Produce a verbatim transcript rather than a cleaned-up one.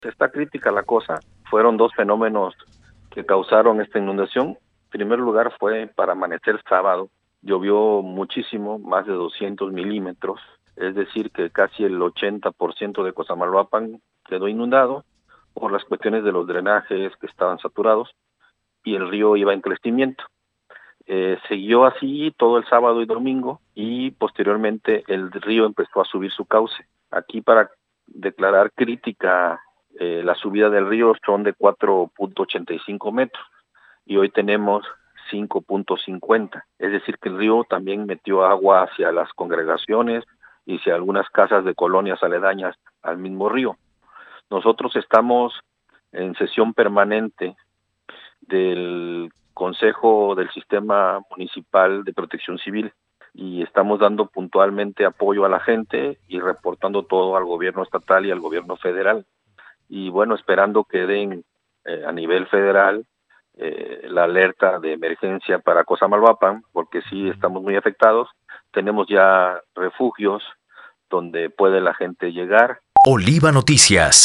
Está crítica la cosa. Fueron dos fenómenos que causaron esta inundación. En primer lugar fue para amanecer sábado. Llovió muchísimo, más de doscientos milímetros, es decir que casi el ochenta por ciento de Cosamaloapan quedó inundado por las cuestiones de los drenajes que estaban saturados y el río iba en crecimiento. Eh, siguió así todo el sábado y domingo y posteriormente el río empezó a subir su cauce. Aquí para declarar crítica, eh, la subida del río son de cuatro punto ochenta y cinco metros y hoy tenemos cinco punto cincuenta, es decir que el río también metió agua hacia las congregaciones y hacia algunas casas de colonias aledañas al mismo río. Nosotros estamos en sesión permanente del Consejo del Sistema Municipal de Protección Civil y estamos dando puntualmente apoyo a la gente y reportando todo al gobierno estatal y al gobierno federal. Y bueno, esperando que den eh, a nivel federal eh, la alerta de emergencia para Cosamaloapan, porque sí estamos muy afectados. Tenemos ya refugios donde puede la gente llegar. Oliva Noticias.